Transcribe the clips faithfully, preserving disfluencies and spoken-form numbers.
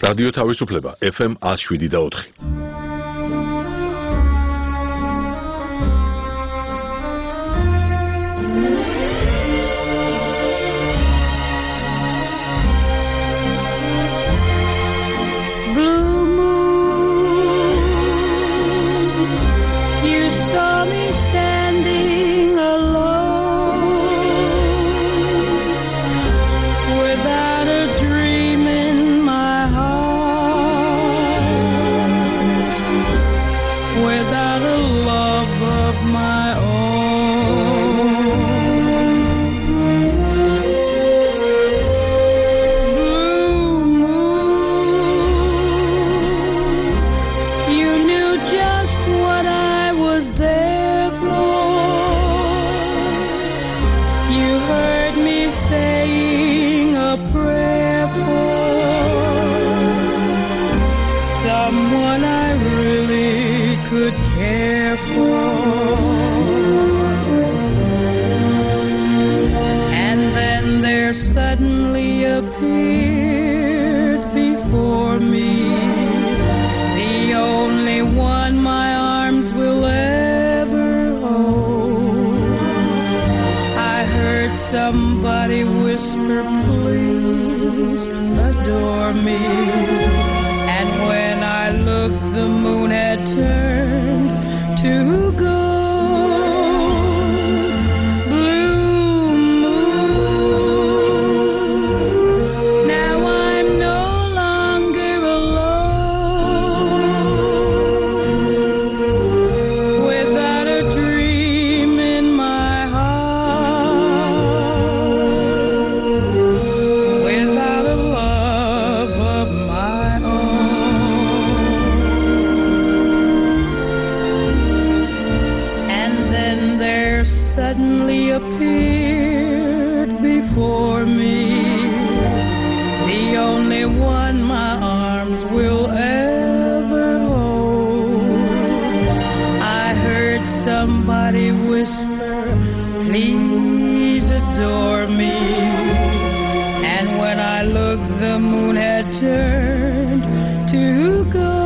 რადიო თავისუფლება ეფ ემ one oh seven და four. Someone I really could care for, and then there suddenly appeared before me the only one my arms will ever hold. I heard somebody whisper, please adore me. And when I looked, the moon had turned to gold. Blue moon, now I'm no longer alone, without a dream in my heart, without a love of my own. Suddenly appeared before me the only one my arms will ever hold. I heard somebody whisper, please adore me. And when I looked, the moon had turned to gold.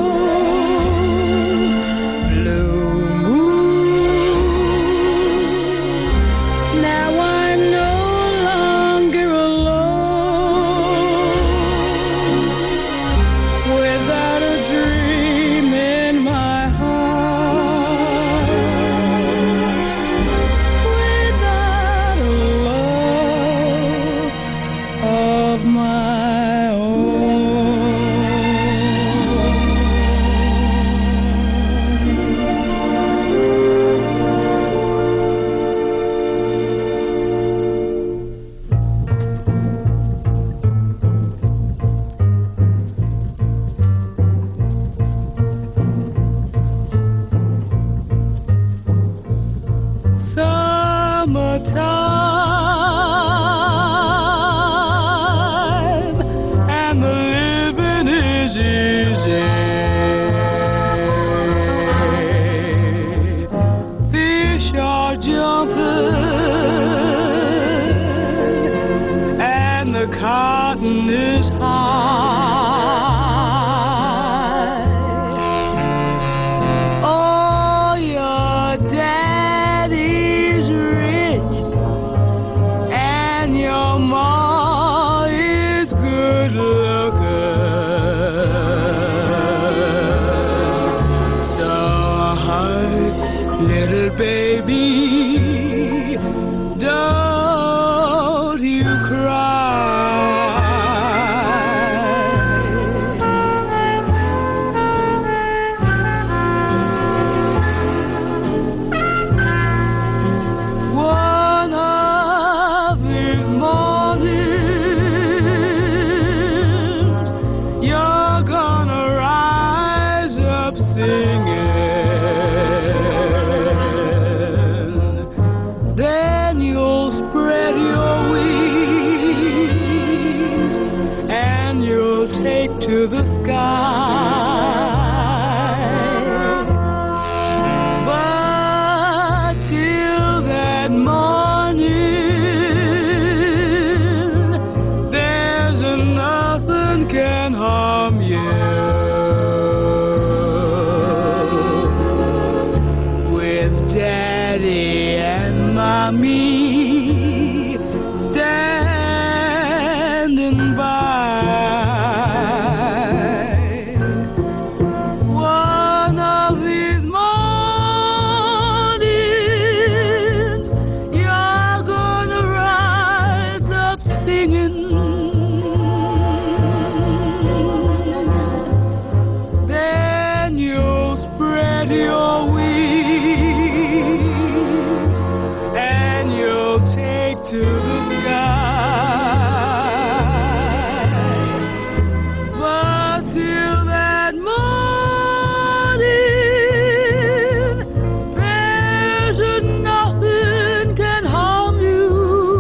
Summertime, and the living is easy. Fish are jumping, and the cotton is high. Oh, your daddy's rich, and your ma is good looking. So, hi, little baby, don't you cry. One of these mornings, you're gonna rise up singing. Then you'll spread your wings, and you'll take to the sky. But till that morning, there's nothing can harm me standing by. One of these mornings, you're gonna rise up singing. Then you'll spread your wings and you'll take to the sky. But till that morning, there's nothing can harm you.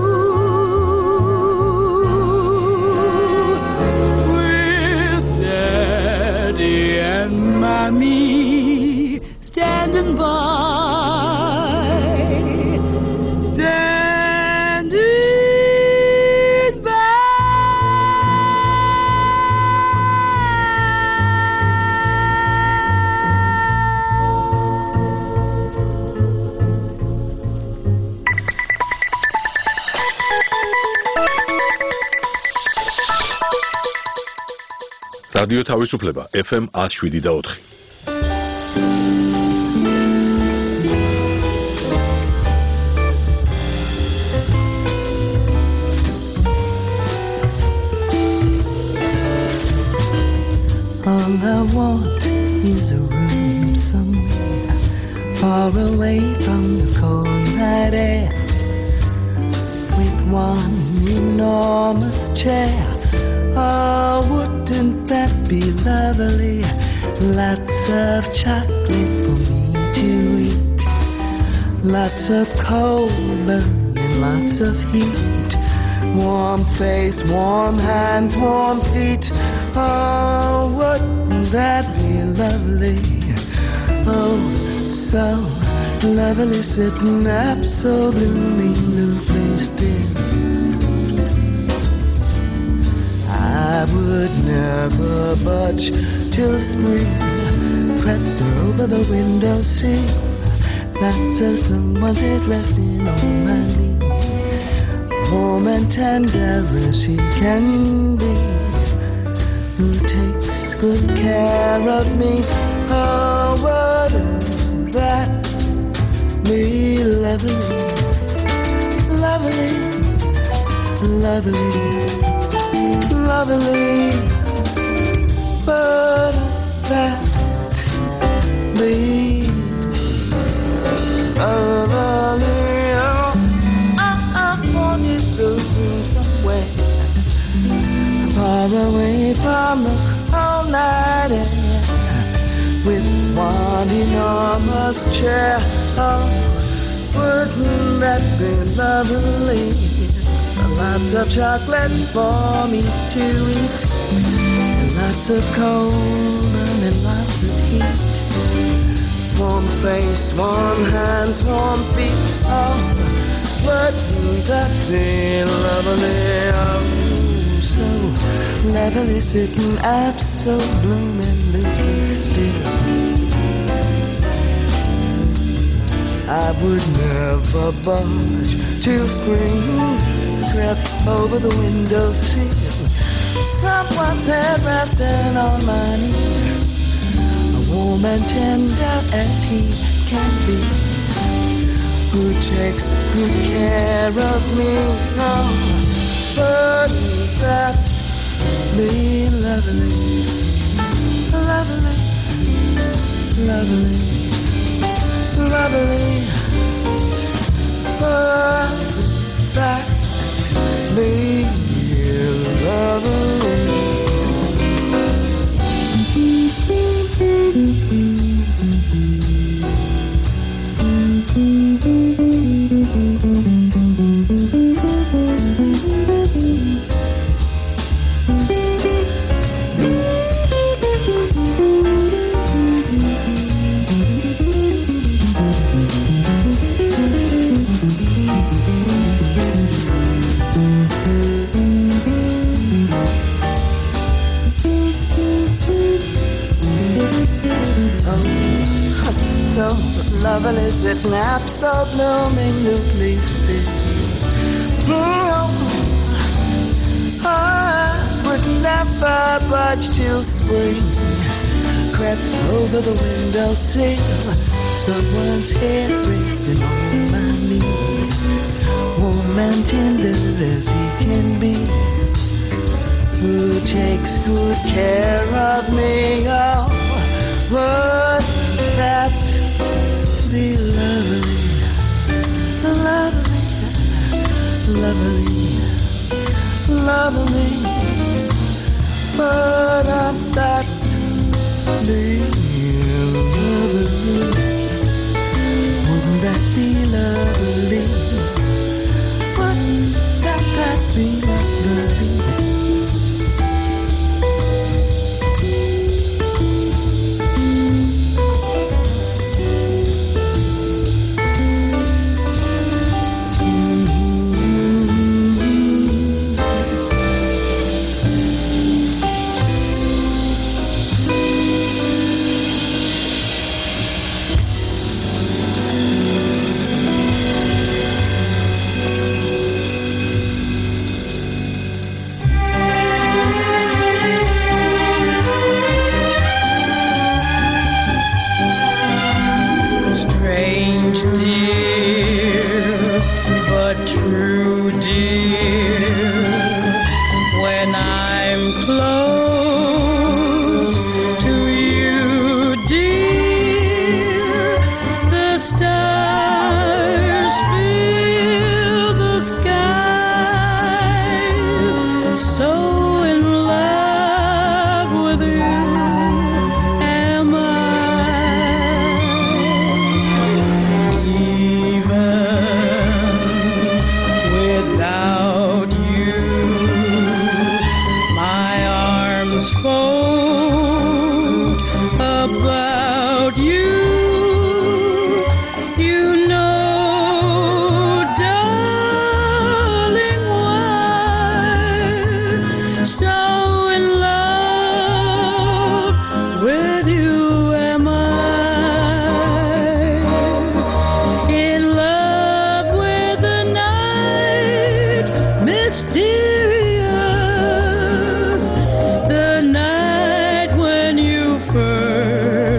With Daddy and Mommy standing by, standing by. რადიო თავისუფლება ეფ ემ one oh seven და four. All I want is a room somewhere far away from the cold night air, with one enormous chair. Oh, wouldn't that be lovely? Lots of chocolate for me to eat, lots of coal burning, lots of heat, warm face, warm hands, warm feet. Oh, wouldn't that be lovely? Oh, so lovely, sitting absolutely still. I would never budge till spring crept over the window sill, not till someone said resting on my knee, warm and tender as he can be, who takes good care of me. Oh, wouldn't that be lovely, lovely, lovely, lovely? Wouldn't that be lovely? Oh, I, I want you to room somewhere far away from the cold night air, with one enormous chair. Oh, wouldn't that be lovely? Lots of chocolate for me to eat, and lots of coal burning, lots of heat, warm face, warm hands, warm feet. Oh, wouldn't that be lovely? Oh, so lovely, sitting absolutely still. I would never budge till spring crept over the window sill, someone's head resting on my knee, warm and tender as he can be, who takes good care of me. Oh, wouldn't that be lovely, lovely, lovely, lovely? Wouldn't that be lovely? loveliness that naps so blooming newly still. Oh, I would never budge till spring crept over the windowsill. Someone's hair resting on my knee, warm and tender as he can be, who takes good care of me. Oh, would that be lovely, lovely, lovely, lovely? Would that be lovely? Wouldn't that be lovely? Wouldn't that, that be lovely? Mysterious, the night when you first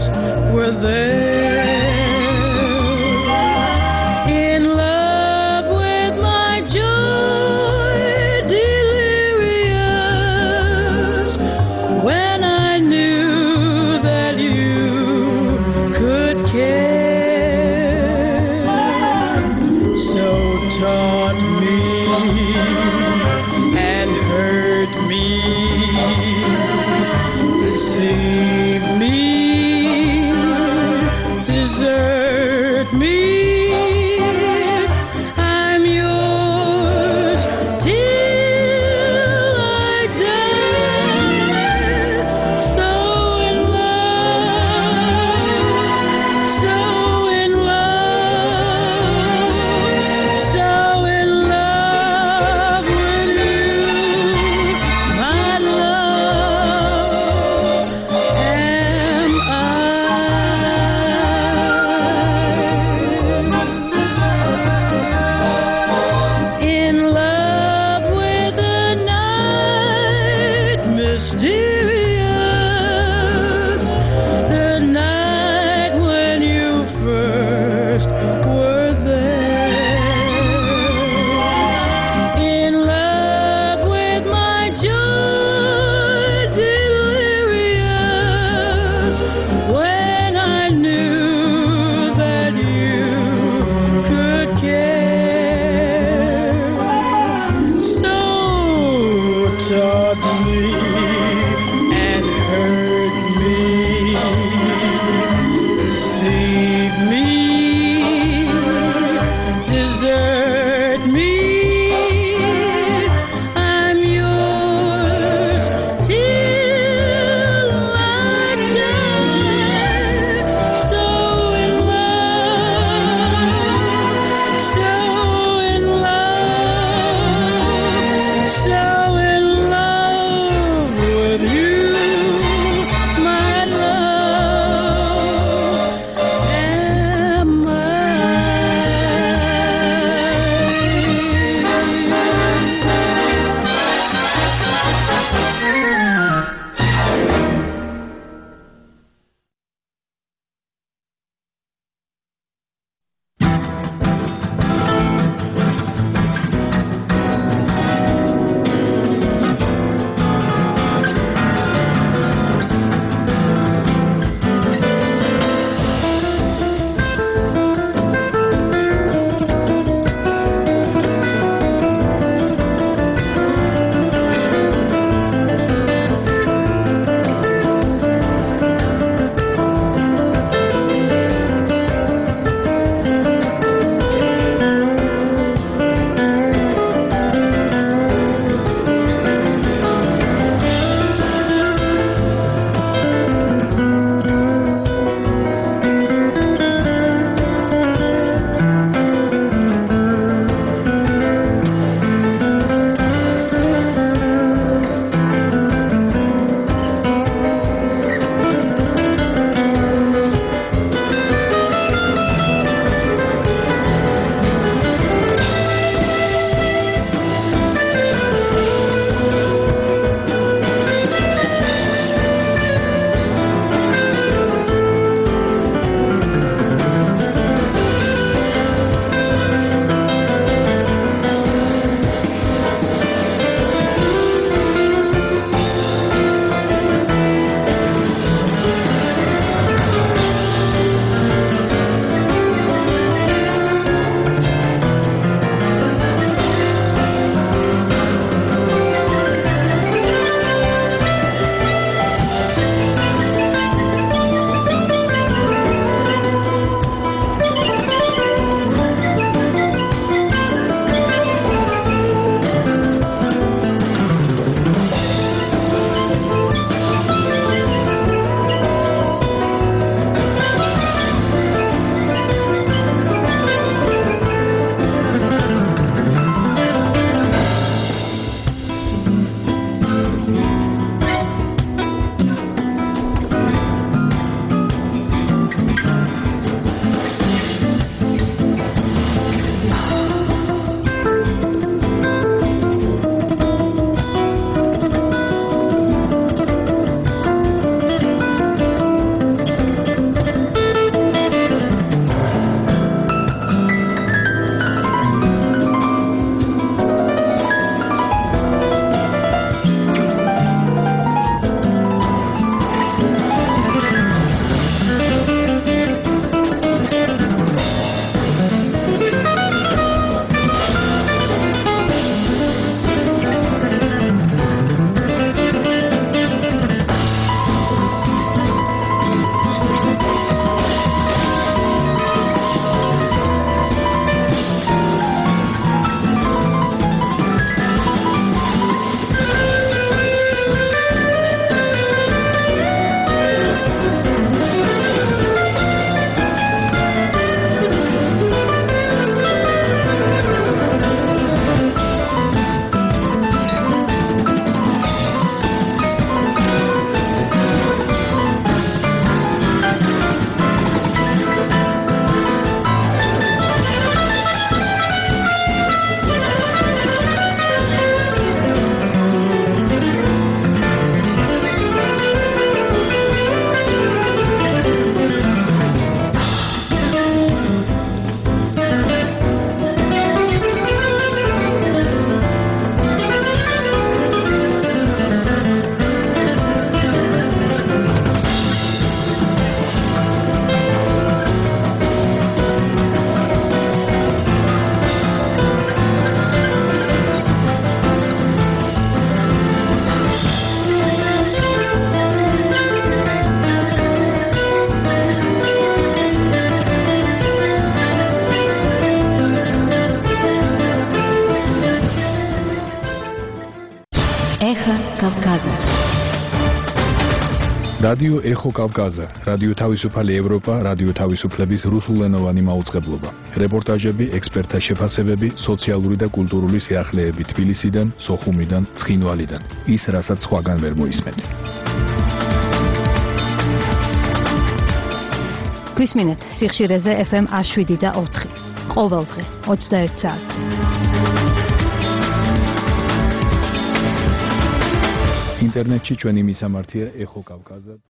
რადიო ეხო კავკაზა, რადიო თავისუფალი ევროპა, რადიო თავისუფლების რუსულენოვანი მაუწყებლობა. რეპორტაჟები, ექსპერტთა შეფასებები, სოციალური და კულტურული სიახლეები თბილისიდან, სოხუმიდან, ცხინვალიდან. ის, რასაც სხვაგან ვერ მოისმენთ. გვისმინეთ სიხშირეზე ეფ ემ ას შვიდი და ოთხი. ყოველდღე ოცდაერთი საათი. ინტერნეტში ჩვენი მისამართია ეხო კავკაზა.